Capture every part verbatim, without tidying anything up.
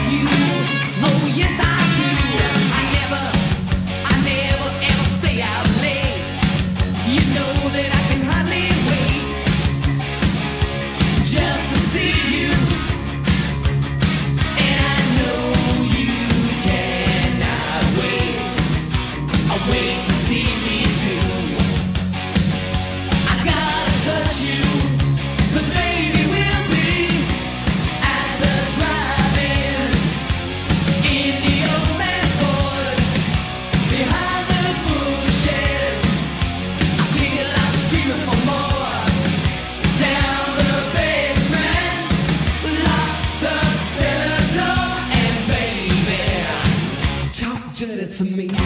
To me, you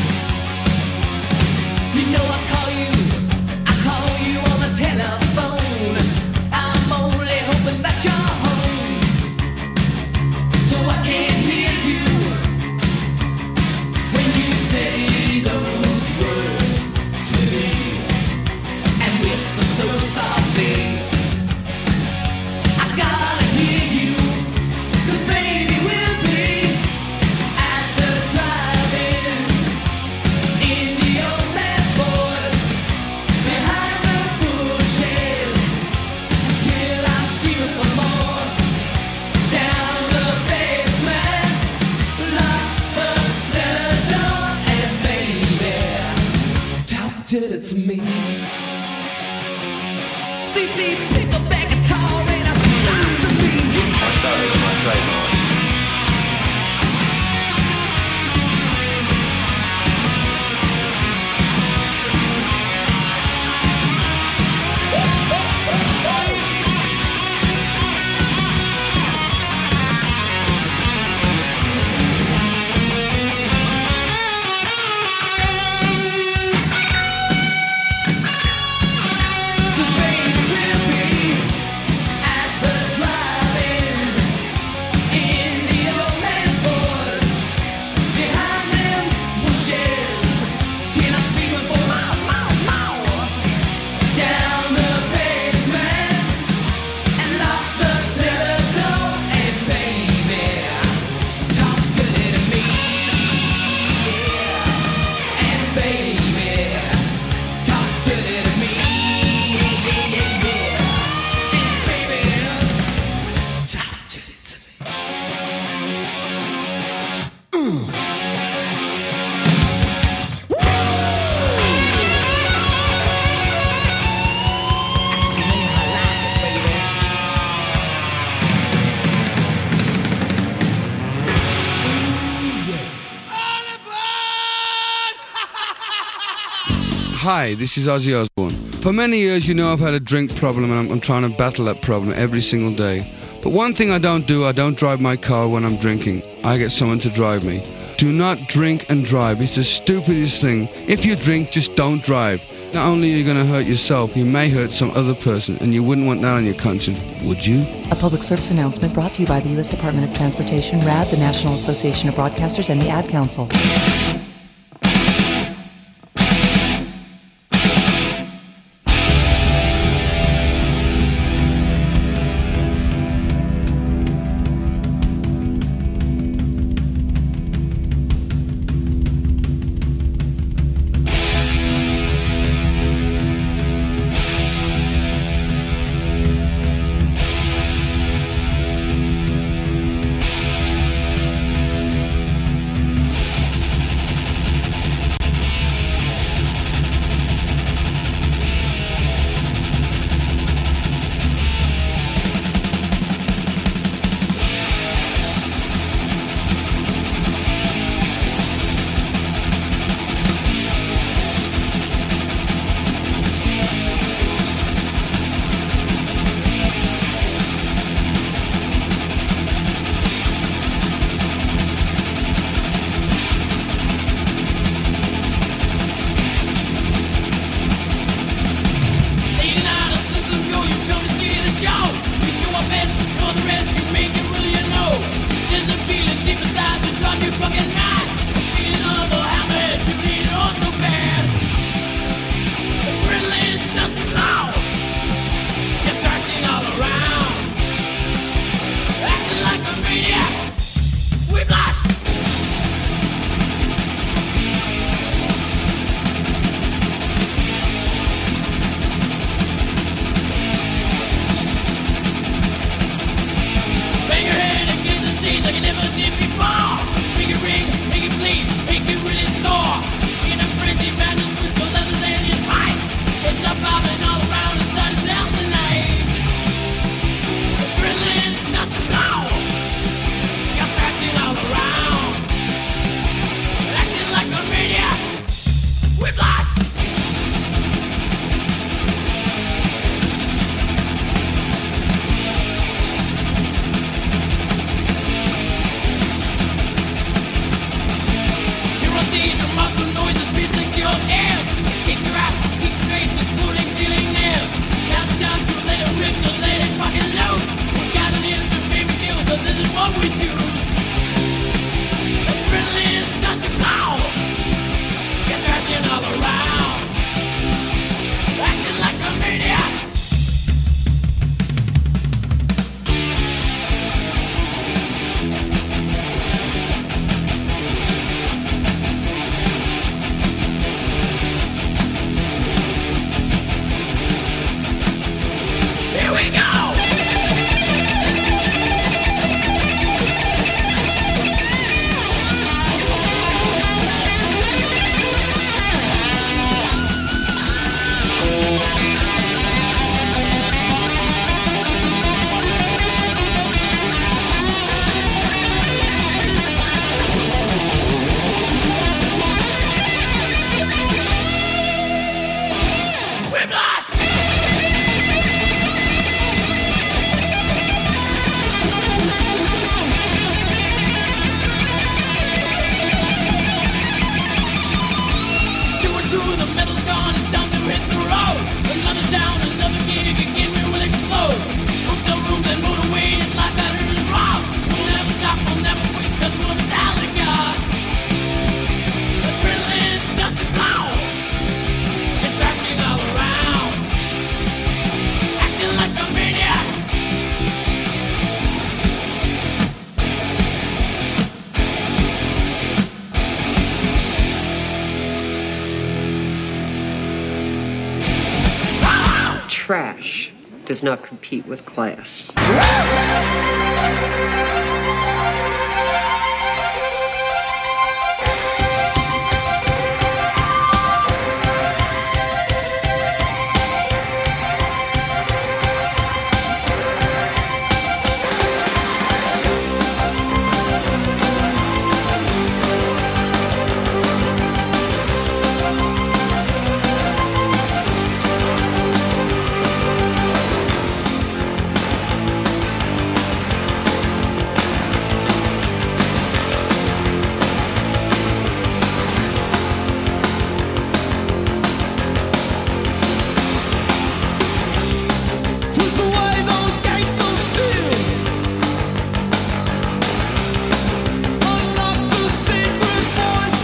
know I call you, I call you on the telephone. I'm only hoping that you're home, so I can't hear you when you say those words to me and whisper so softly. I gotta hear you, 'cause baby we'll be at the drive-in in the old man's Ford behind the bushes till I'm screaming for more. Down the basement, lock the cellar door, and baby, talk to it to me. C C, pick up that guitar and I'm talk to me. My solo is my trademark. Hi, this is Ozzy Osbourne. For many years, you know I've had a drink problem and I'm, I'm trying to battle that problem every single day. But one thing I don't do, I don't drive my car when I'm drinking. I get someone to drive me. Do not drink and drive. It's the stupidest thing. If you drink, just don't drive. Not only are you going to hurt yourself, you may hurt some other person, and you wouldn't want that on your conscience, would you? A public service announcement brought to you by the U S Department of Transportation, R A D, the National Association of Broadcasters, and the Ad Council. Martial noises piercing your ears. Kicks your ass, kicks your face, exploding feeling nears. Now it's time to let it rip, to let it fucking loose. We're gathered here to make me feel, cause this is what we choose. Adrenaline starts to flow. Get thrashing all around. Acting like a maniac. Here we go! Whiplash! Shooting through the metal's gone, it's time to hit the road. Another town, another gig, again we will explode. Hotel rooms and motorway, it's like that is wrong. We'll never stop, we'll never quit, cause we're Metallica. Adrenaline starts to flow. It's thrashing all around. Acting like a maniac. Trash does not compete with class. Twist away those gates of steel. Unlock the secret voice.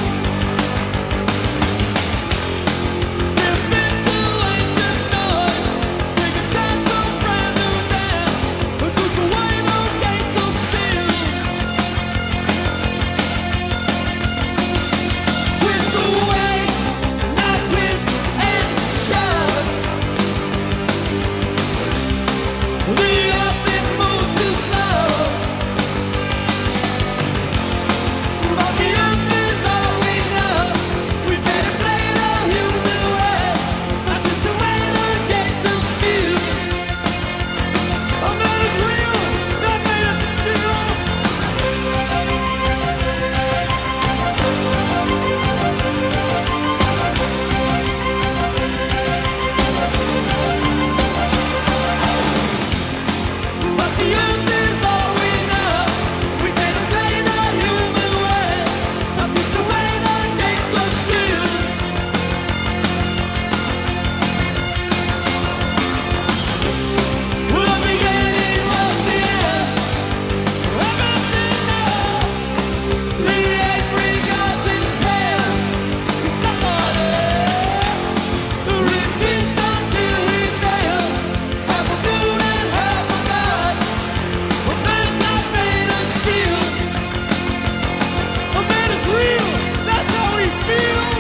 Dip into ancient noise. Take a chance on brand new dance. Twist away those gates of steel. Twist away, now twist and shove. The earth it moves too slow. But the earth is all we know. We better play it our human way. So twist away the gates of steel. I'm not as real, not made of steel. But the earth is all we know. We better play it our human way. So twist away the gates of steel. We're beginning of the end. Everything now. The apricot is pale. We stop on it. Repeat until we fail. Half a moon and half a god. A man not made of steel. A man is real. That's how he feels.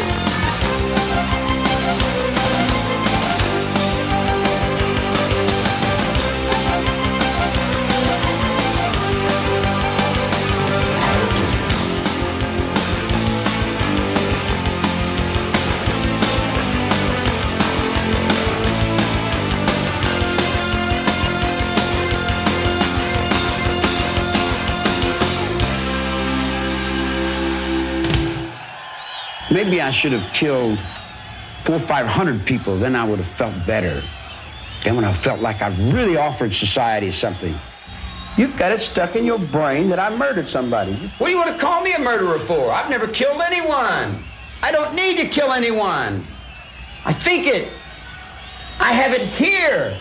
Maybe I should have killed four or five hundred people. Then I would have felt better. Then when I felt like I really offered society something. You've got it stuck in your brain that I murdered somebody. What do you want to call me a murderer for? I've never killed anyone. I don't need to kill anyone. I think it. I have it here.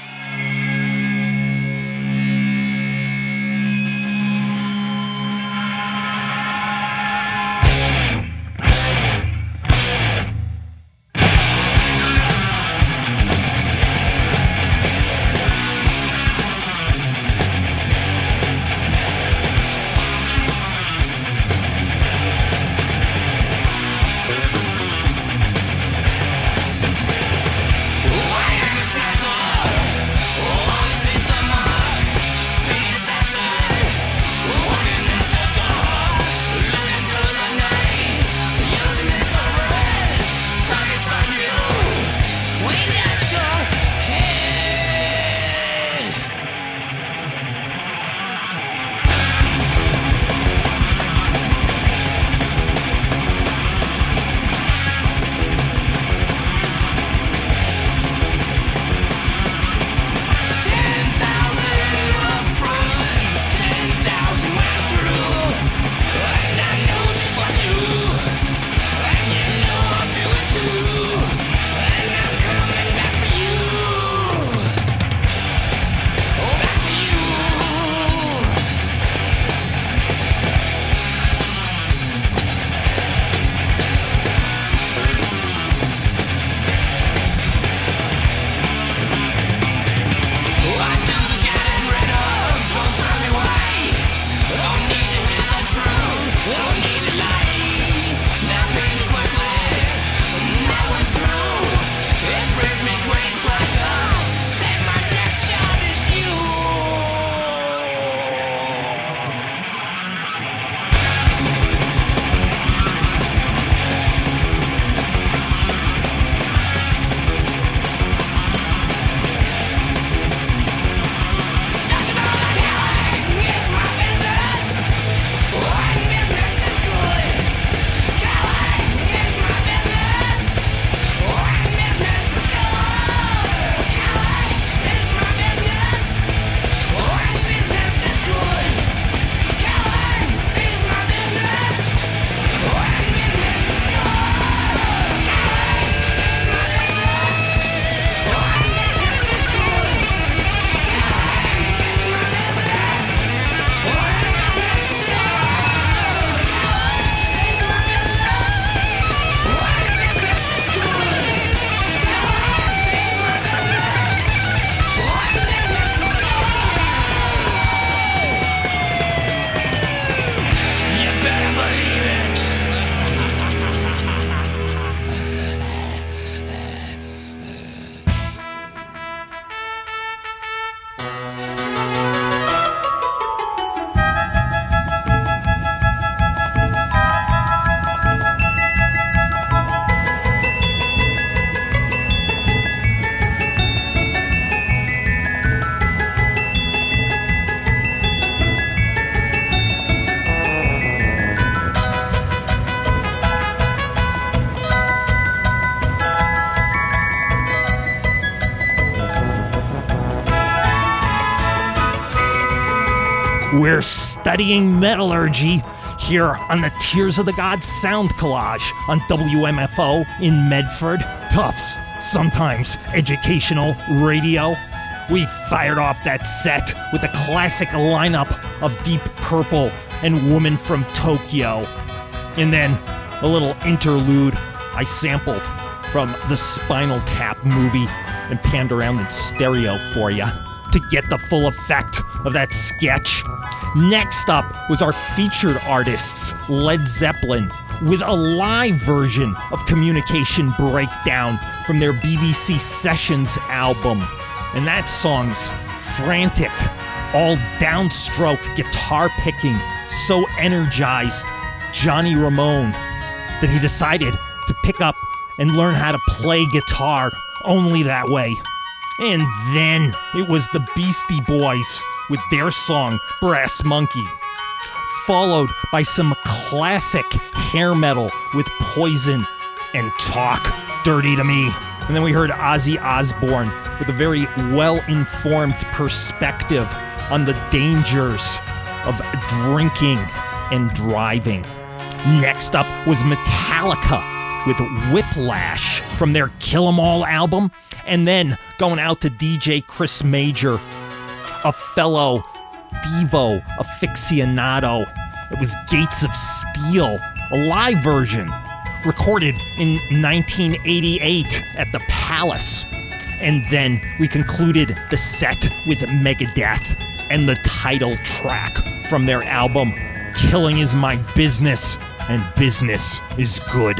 We're studying metallurgy here on the Tears of the Gods Sound Collage on W M F O in Medford. Tufts, sometimes educational radio. We fired off that set with a classic lineup of Deep Purple and Woman from Tokyo. And then a little interlude I sampled from the Spinal Tap movie and panned around in stereo for you to get the full effect of that sketch. Next up was our featured artists, Led Zeppelin, with a live version of Communication Breakdown from their B B C Sessions album. And that song's frantic, all downstroke guitar picking, so energized Johnny Ramone that he decided to pick up and learn how to play guitar only that way. And then it was the Beastie Boys with their song Brass Monkey, followed by some classic hair metal with Poison and Talk Dirty to Me. And then we heard Ozzy Osbourne with a very well-informed perspective on the dangers of drinking and driving. Next up was Metallica with Whiplash from their Kill 'Em All album. And then going out to D J Chris Major, a fellow Devo aficionado. It was Gates of Steel, a live version recorded in nineteen eighty-eight at the Palace. And then we concluded the set with Megadeth and the title track from their album, Killing Is My Business, and Business is Good.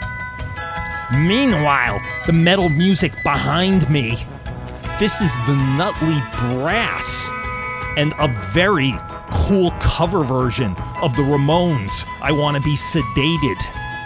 Meanwhile, the metal music behind me, this is the Nutley Brass, and a very cool cover version of the Ramones' I Wanna Be Sedated.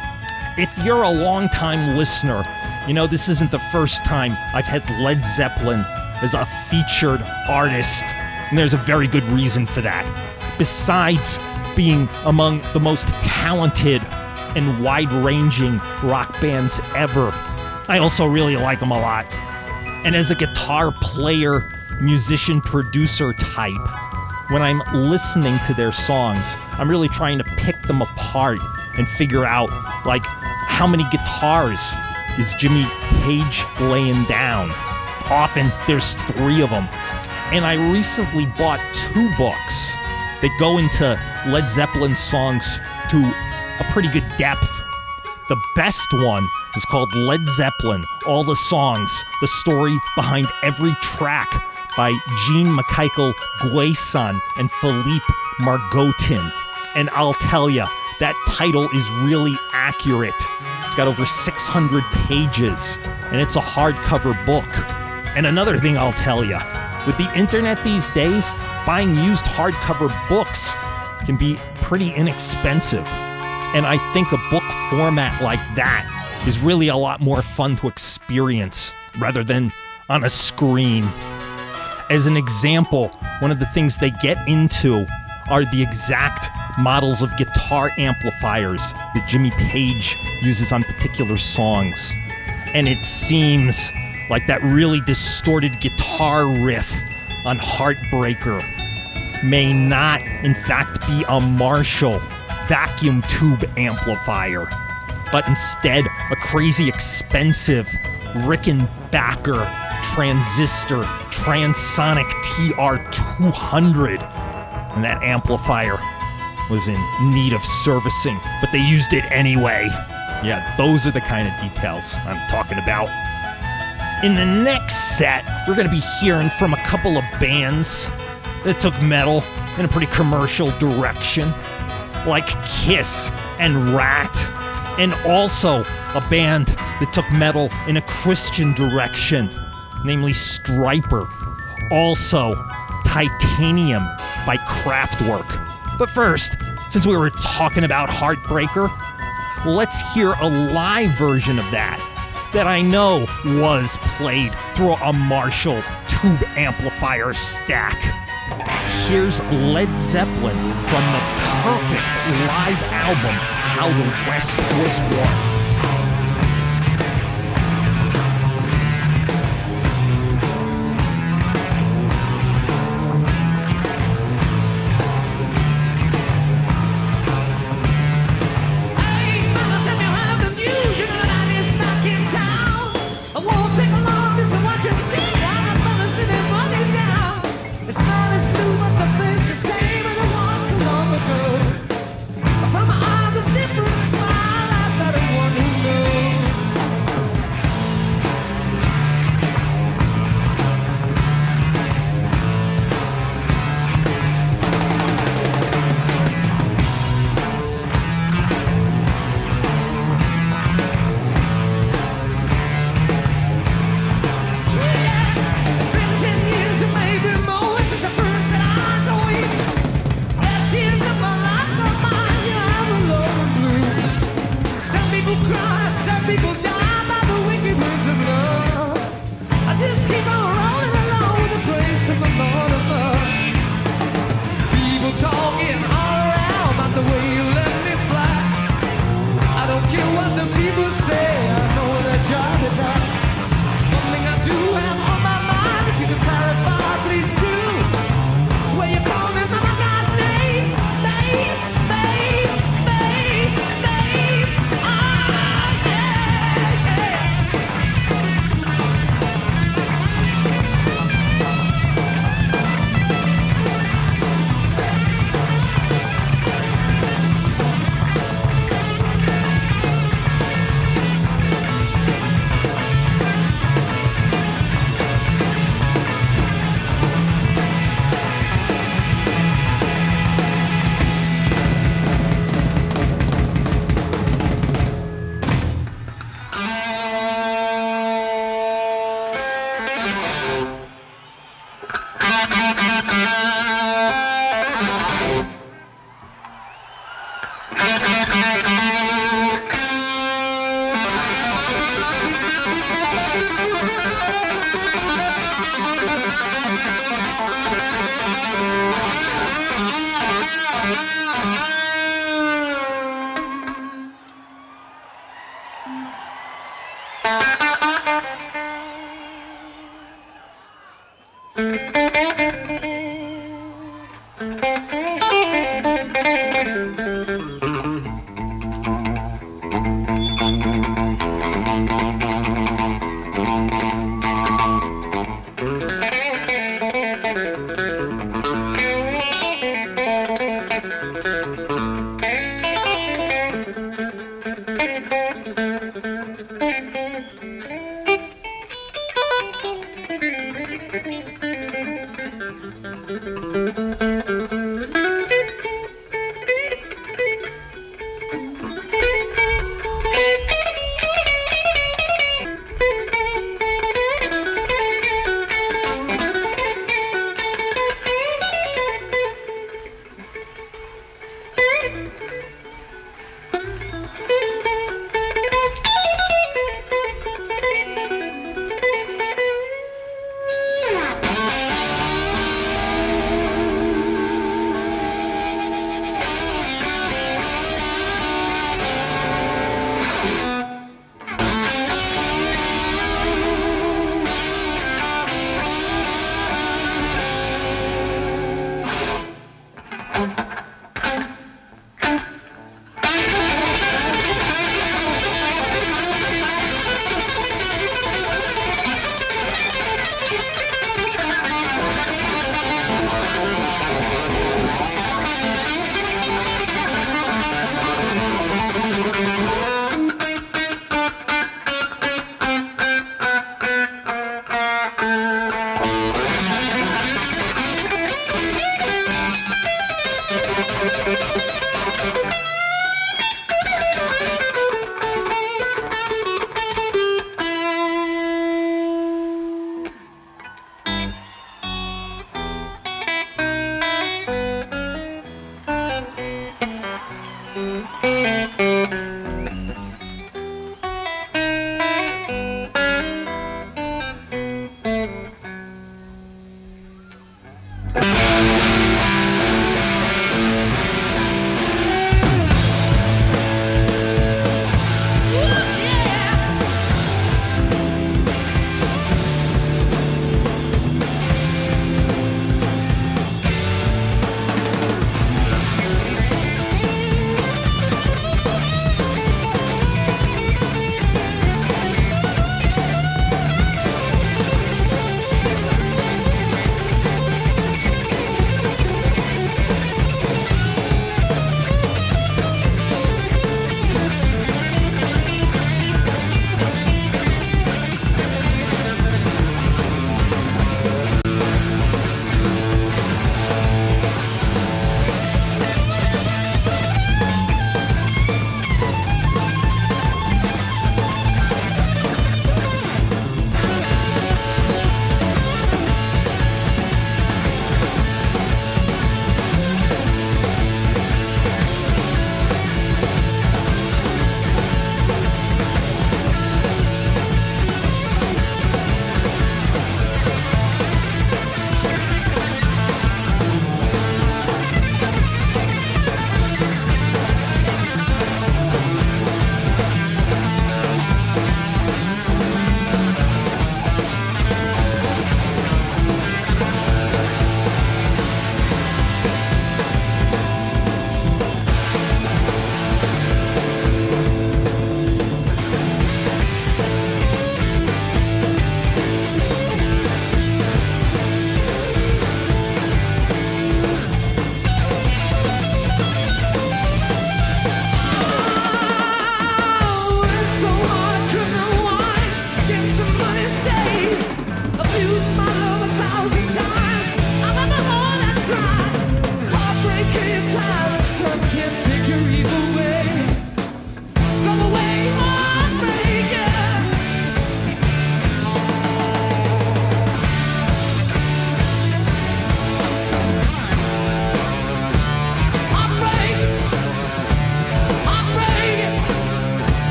If you're a long-time listener, you know this isn't the first time I've had Led Zeppelin as a featured artist, and there's a very good reason for that. Besides being among the most talented and wide-ranging rock bands ever, I also really like them a lot. And as a guitar player, musician, producer type, when I'm listening to their songs, I'm really trying to pick them apart and figure out, like, how many guitars is Jimmy Page laying down? Often there's three of them. And I recently bought two books that go into Led Zeppelin songs to a pretty good depth. The best one is called Led Zeppelin, All the Songs, the story behind every track, by Jean Michael Gueson and Philippe Margotin. And I'll tell you, that title is really accurate. It's got over six hundred pages, and it's a hardcover book. And another thing I'll tell you, with the internet these days, buying used hardcover books can be pretty inexpensive. And I think a book format like that is really a lot more fun to experience rather than on a screen. As an example, one of the things they get into are the exact models of guitar amplifiers that Jimmy Page uses on particular songs. And it seems like that really distorted guitar riff on Heartbreaker may not, in fact, be a Marshall vacuum tube amplifier, but instead a crazy expensive Rickenbacker transistor Transonic T R two hundred. And that amplifier was in need of servicing, but they used it anyway. Yeah, those are the kind of details I'm talking about. In the next set, we're going to be hearing from a couple of bands that took metal in a pretty commercial direction, like Kiss and Rat, and also a band that took metal in a Christian direction, namely Stryper. Also, Titanium by Kraftwerk. But first, since we were talking about Heartbreaker, let's hear a live version of that that I know was played through a Marshall tube amplifier stack. Here's Led Zeppelin from the perfect live album, How the West Was Won. From my eyes of different smile, I thought it was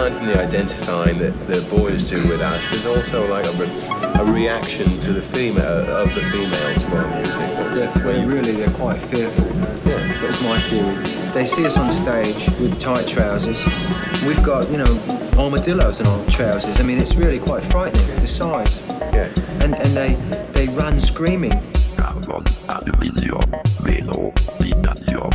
aside from the identifying that the boys do with us, there's also like a, re- a reaction to the female of the female to our music. Yeah, they really, they're quite fearful. Yeah. That's my theory. They see us on stage with tight trousers. We've got, you know, armadillos in our trousers. I mean, it's really quite frightening, the size. Yeah. And and they they run screaming. Carbon, aluminium, velo, titanium.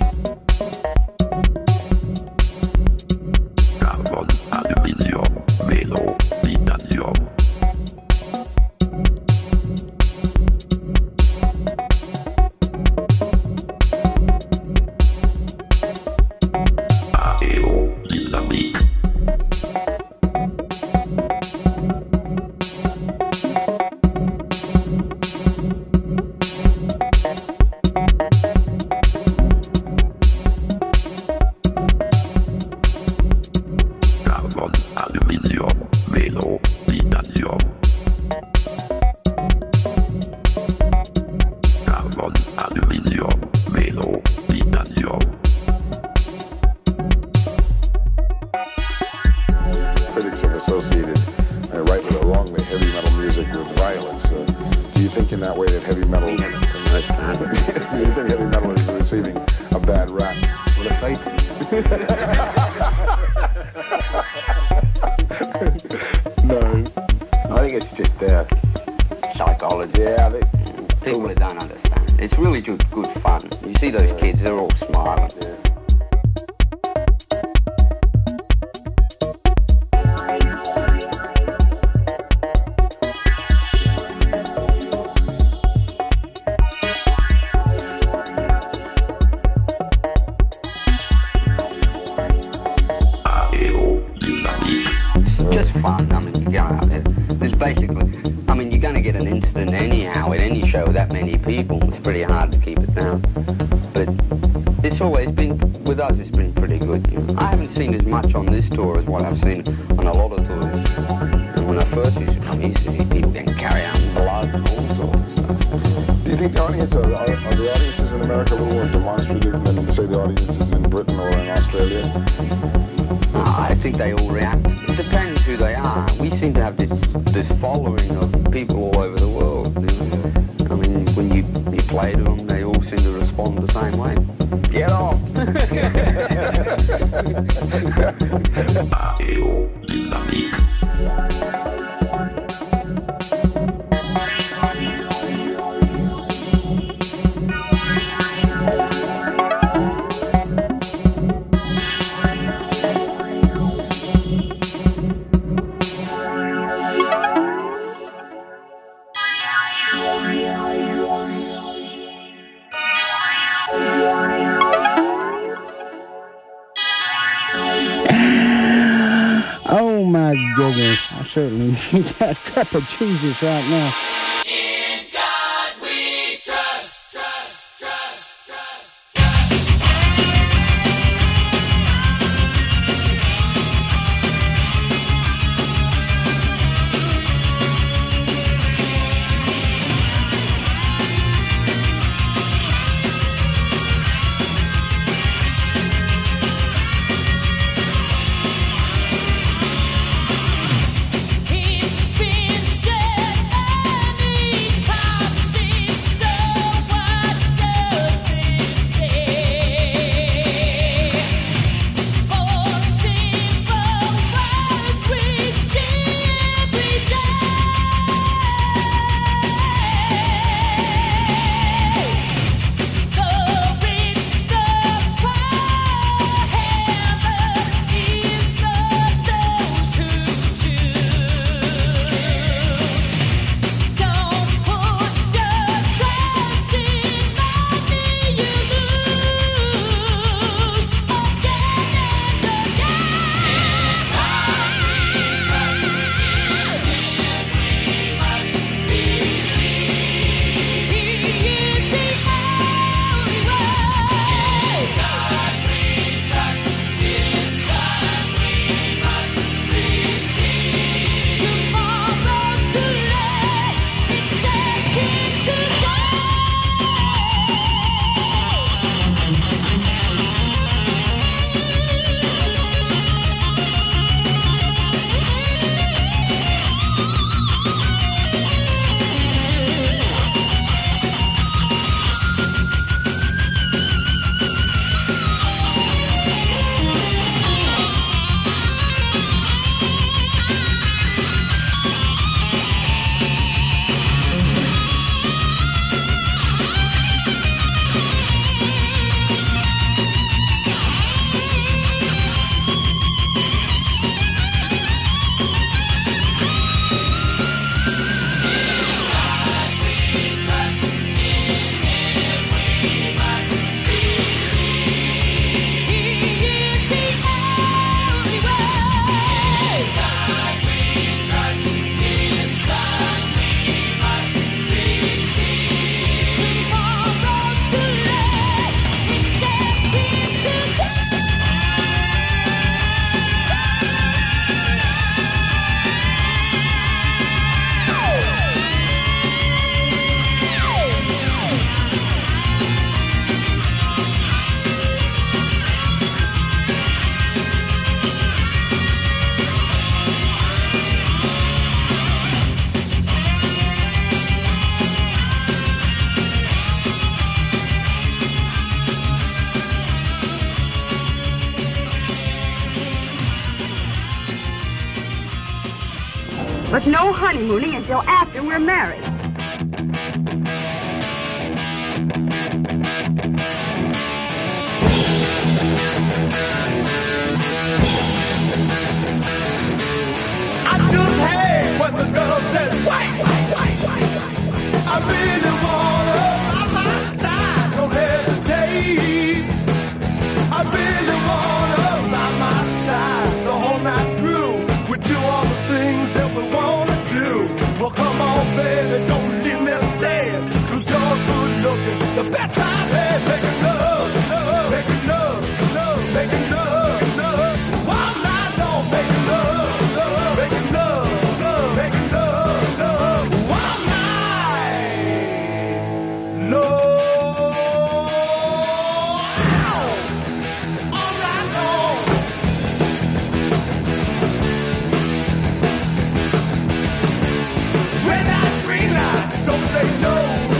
Carbon, aluminium, velo, titanium. Aerodynamique. Carbon, aluminium, velo, titanium. Carbon, aluminium, velo, titanium. Critics have associated, uh, rightly or wrongly, heavy metal music with violence. Uh, do you think in that way that heavy metal, do you think heavy metal is receiving a bad rap? What a fight. No. I think it's just uh, psychology. Yeah, they, People that don't understand. It's really good, good fun. You see those kids, they're all smiling. yeah. Aerodynamique. It's just fun. I mean, you go out there. There's basically, I mean, you're going to get an incident anyhow at any show with that many people. It's pretty hard to keep it down. But it's always been, with us, it's been pretty good. You know? I haven't seen as much on this tour as what I've seen on a lot of tours. And when I first used to come, I used to see people getting carried out in blood and all sorts of stuff. Do you think the audience are, are, are the audiences in America a little more demonstrative than, say, the audiences in Britain or in Australia? No, I think they all react. It depends who they are. We seem to have this this following of people all over the world. You know? I mean, when you, you play to them, they all seem to respond the same way. Get off! Aerodynamique. Oh my goodness, I certainly need that cup of Jesus right now. In God we trust, trust, trust, trust. It's been said and But no honeymooning until after we're married. I just hate when the girl says, wait, wait, wait, wait, wait. I really want her by my side, don't hesitate. I really want her by my side the whole night through. We do all the things that we want to do. Well, come on, baby, don't leave me sad, 'cause you're good looking, the best I've had. Making love, love, making love, love, making love, love. All night long, making love, love, making love, love, making love, love. All night long. All night long. Red light, green light, don't say no.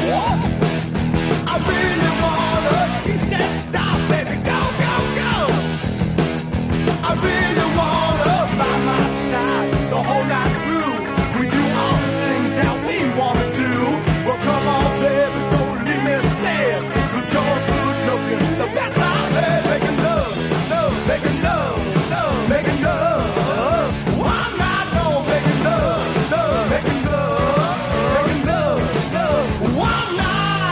I really want her. She said stop, baby, go, go, go. I really want her by my side the whole night through. We do all the things that we want to do. Well, come on, baby, don't leave me sad, 'cause you're good looking, the best I've had. Making love, love, making love, love, making love. One night long, making love, love, making love, making love, love. One night.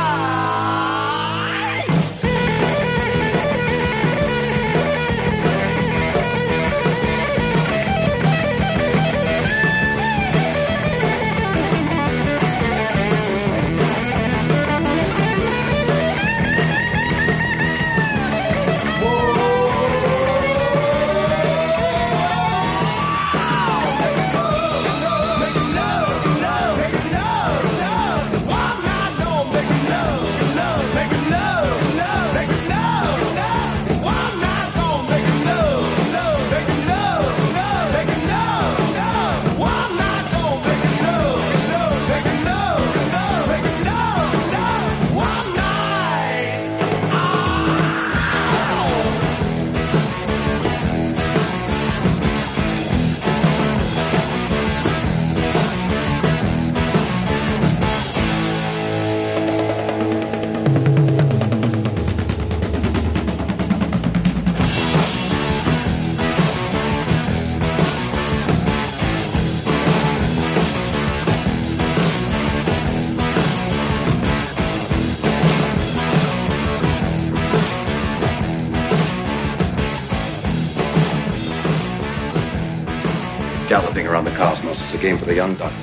Galloping around the cosmos is a game for the young duck.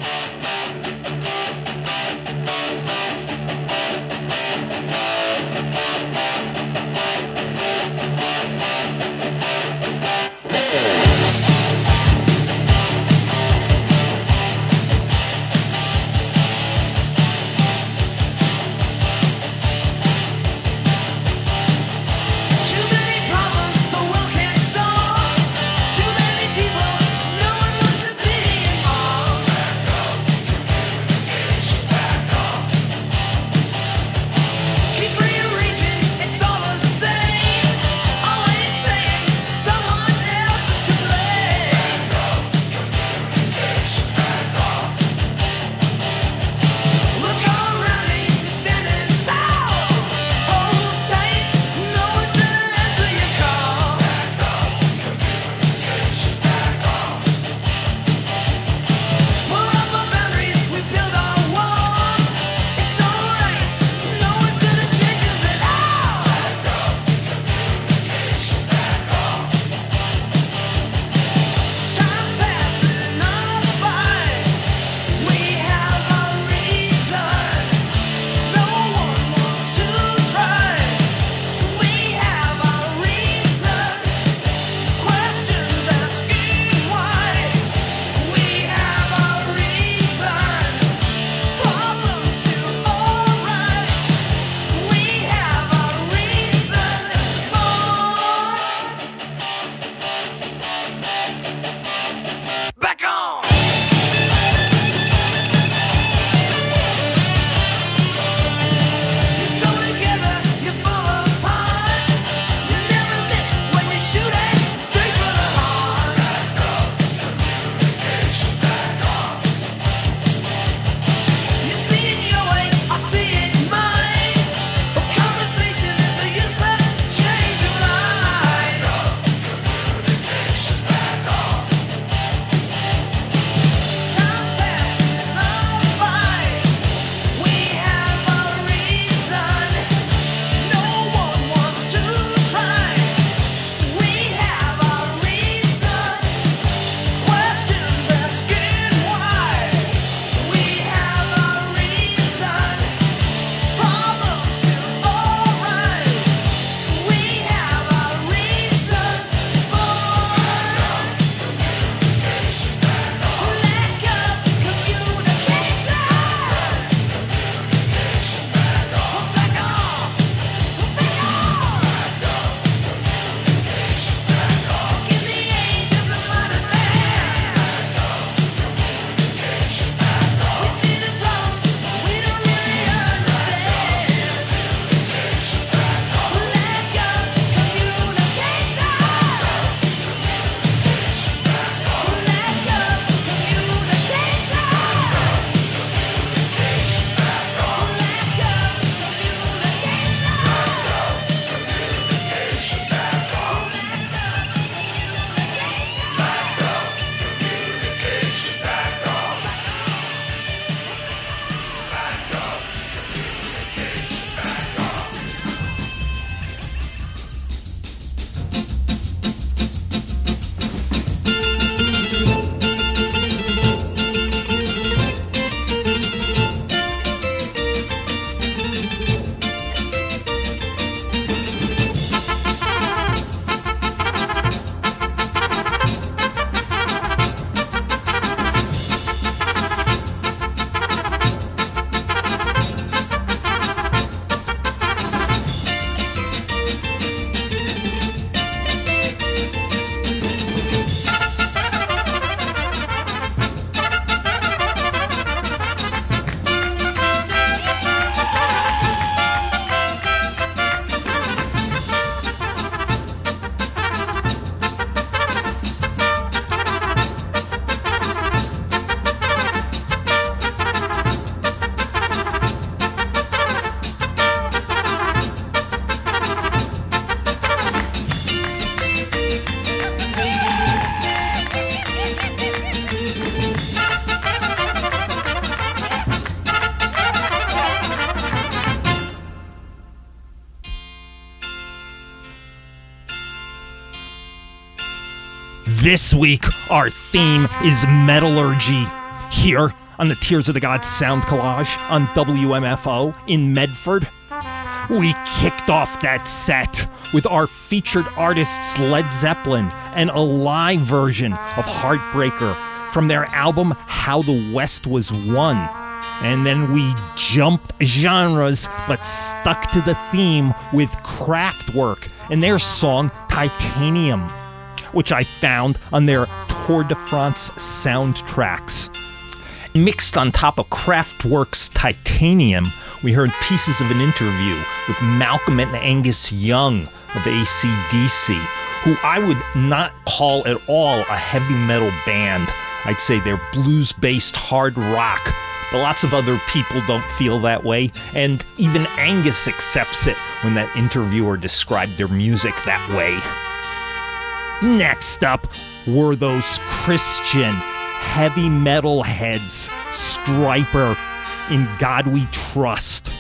Too many problems the world can't solve. Too many people, no one wants to be involved. This week, our theme is metallurgy. Here on the Tears of the Gods Sound Collage on W M F O in Medford. We kicked off that set with our featured artists Led Zeppelin and a live version of Heartbreaker from their album How the West Was Won. And then we jumped genres but stuck to the theme with Kraftwerk and their song Titanium, which I found on their Tour de France soundtracks. Mixed on top of Kraftwerk's Titanium, we heard pieces of an interview with Malcolm and Angus Young of A C D C, who I would not call at all a heavy metal band. I'd say they're blues-based hard rock, but lots of other people don't feel that way, and even Angus accepts it when that interviewer described their music that way. Next up were those Christian heavy metal heads, Stryper, In God We Trust.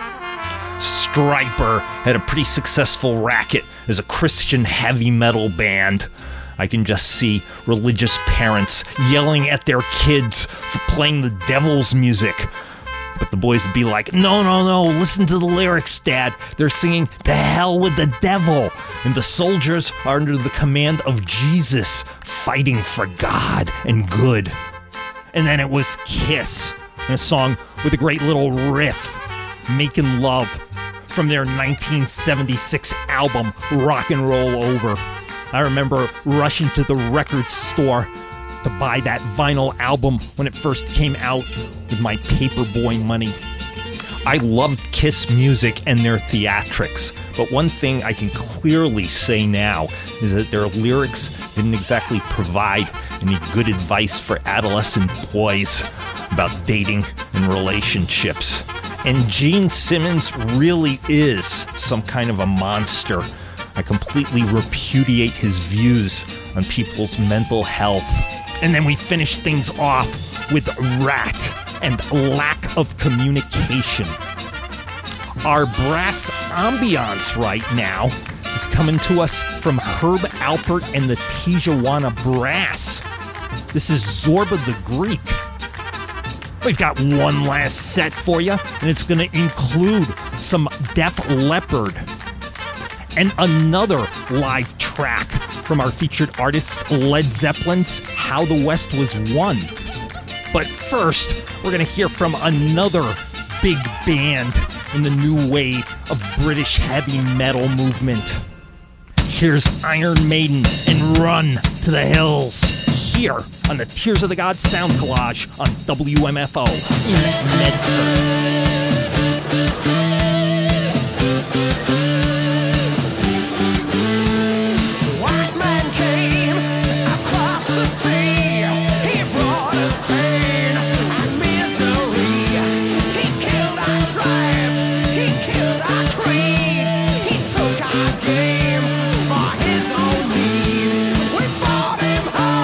Stryper had a pretty successful racket as a Christian heavy metal band. I can just see religious parents yelling at their kids for playing the devil's music. But the boys would be like, no, no, no, listen to the lyrics, Dad. They're singing, to hell with the devil. And the soldiers are under the command of Jesus, fighting for God and good. And then it was Kiss, and a song with a great little riff, Making Love, from their nineteen seventy-six album, Rock and Roll Over. I remember rushing to the record store to buy that vinyl album when it first came out with my paperboy money. I loved Kiss music and their theatrics, but one thing I can clearly say now is that their lyrics didn't exactly provide any good advice for adolescent boys about dating and relationships. And Gene Simmons really is some kind of a monster. I completely repudiate his views on people's mental health. And then we finish things off with Rat and Lack of Communication. Our brass ambiance right now is coming to us from Herb Alpert and the Tijuana Brass. This is Zorba the Greek. We've got one last set for you, and it's going to include some Def Leppard and another live track from our featured artists Led Zeppelin's How the West Was Won. But first, we're going to hear from another big band in the new wave of British heavy metal movement. Here's Iron Maiden and Run to the Hills, here on the Tears of the Gods Sound Collage on W M F O in Medford.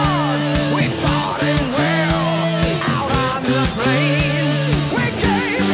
Plains, we gave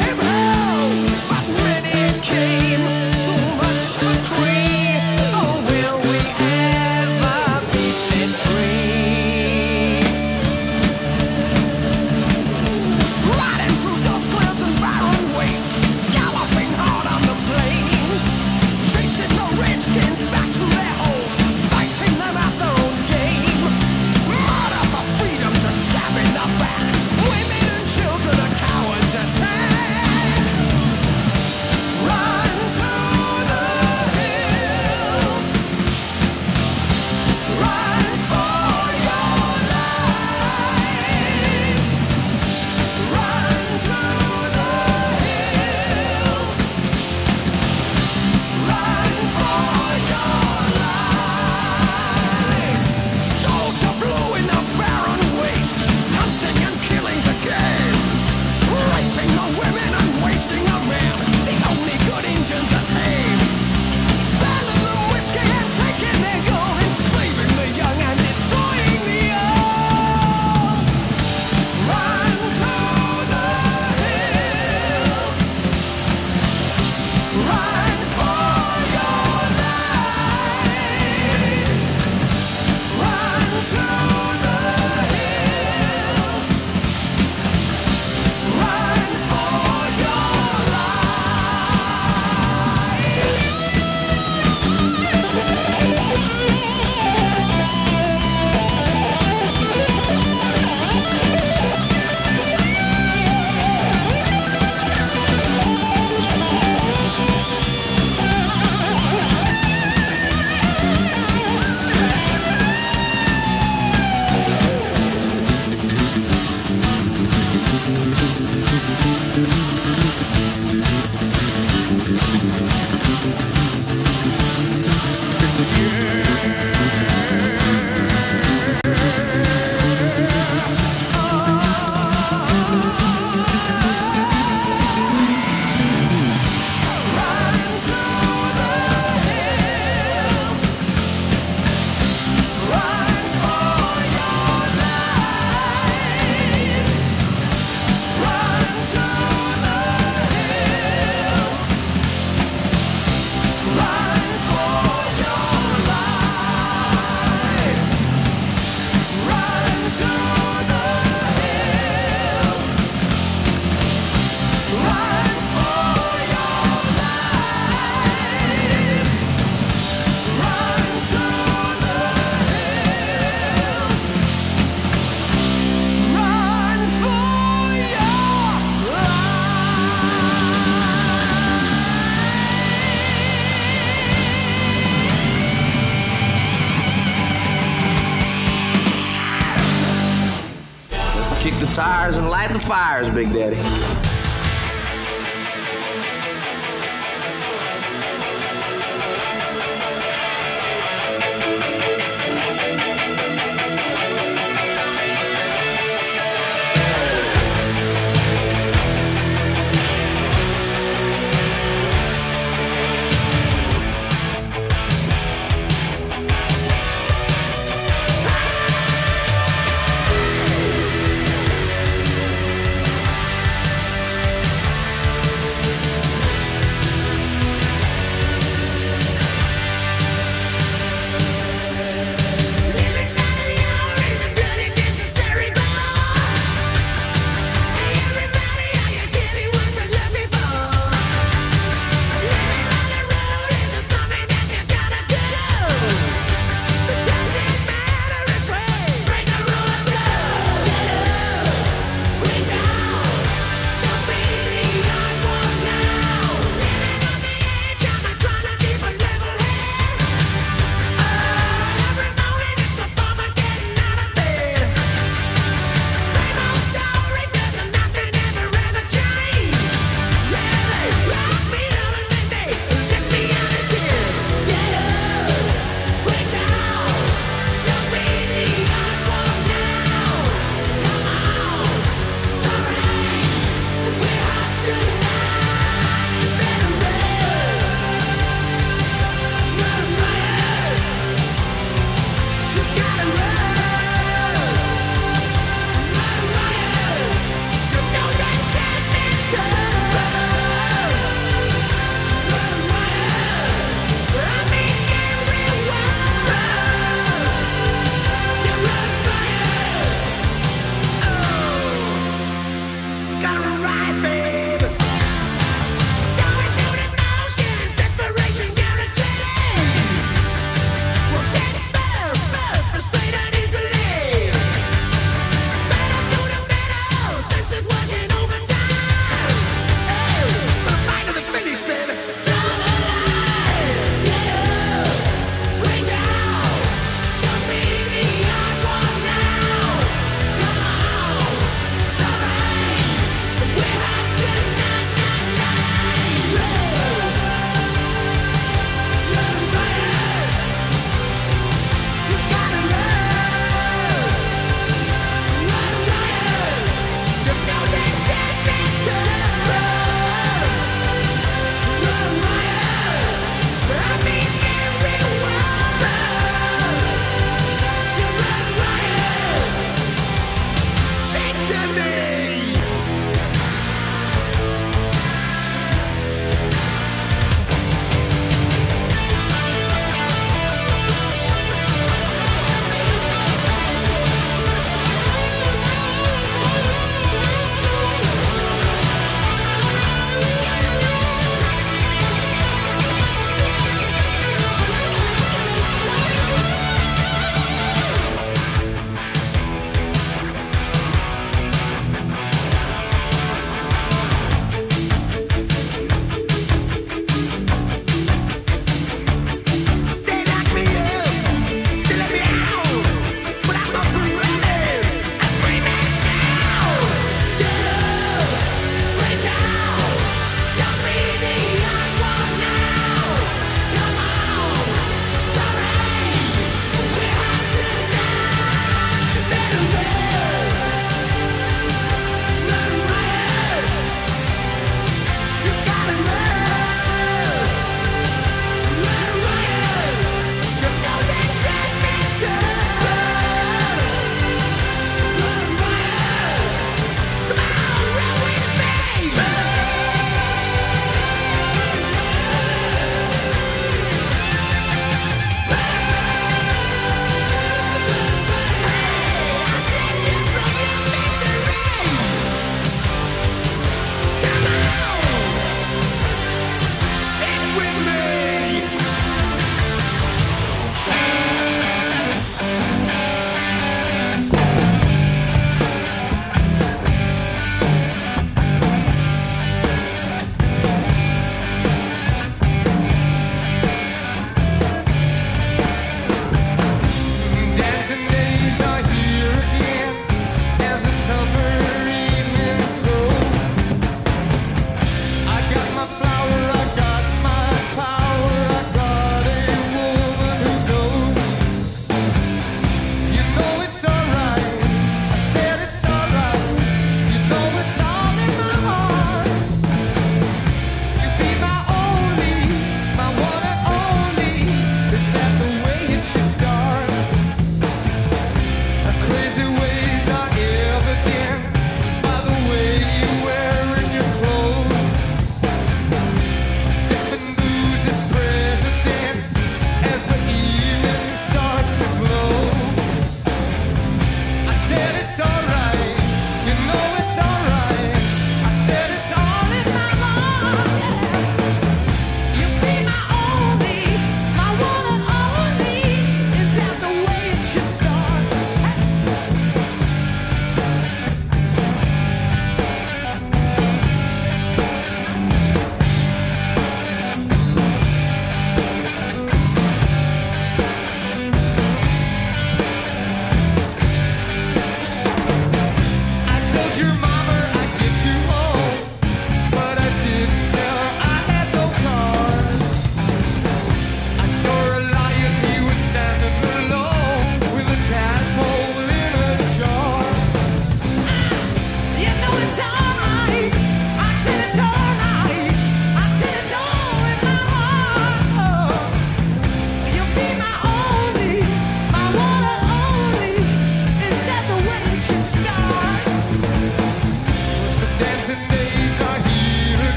tires and light the fires, Big Daddy.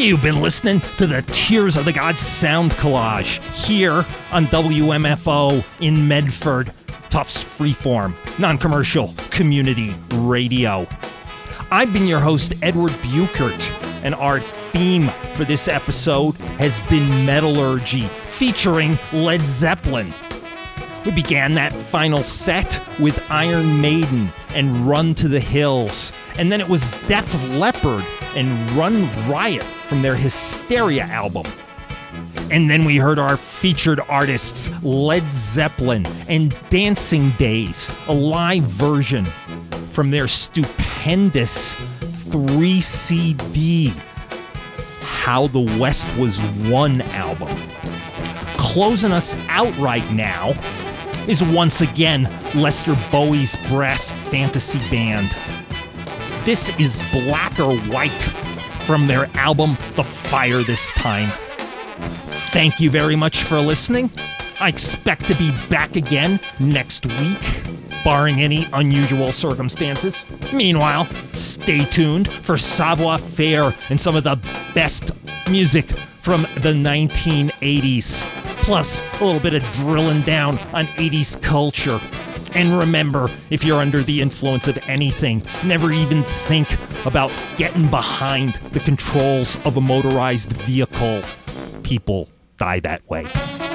You've been listening to the Tears of the Gods sound collage here on W M F O in Medford, Tufts Freeform, non-commercial community radio. I've been your host, Edward Buchert, and our theme for this episode has been Metallurgy, featuring Led Zeppelin. We began that final set with Iron Maiden and Run to the Hills, and then it was Def Leppard and Run Riot from their Hysteria album. And then we heard our featured artists Led Zeppelin and Dancing Days, a live version from their stupendous three C D How the West Was Won album. Closing us out right now is once again Lester Bowie's Brass Fantasy Band. This is Black or White from their album The Fire This Time. Thank you very much for listening. I expect to be back again next week, barring any unusual circumstances. Meanwhile, stay tuned for Savoir Faire and some of the best music from the nineteen eighties. Plus, a little bit of drilling down on eighties culture. And remember, if you're under the influence of anything, never even think about getting behind the controls of a motorized vehicle. People die that way.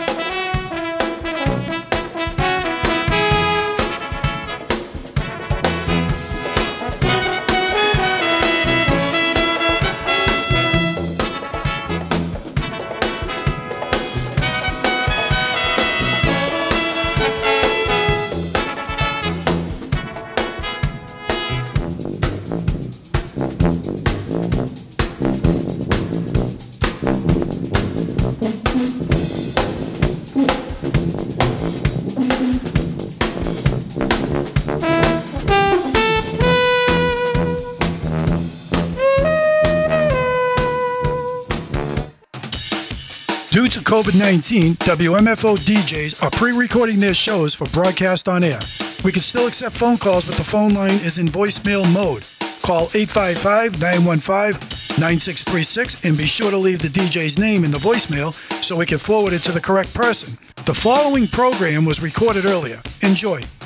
Due to COVID nineteen, W M F O D Js are pre-recording their shows for broadcast on air. We can still accept phone calls, but the phone line is in voicemail mode. Call eight five five, nine one five, nine six three six and be sure to leave the D J's name in the voicemail so we can forward it to the correct person. The following program was recorded earlier. Enjoy.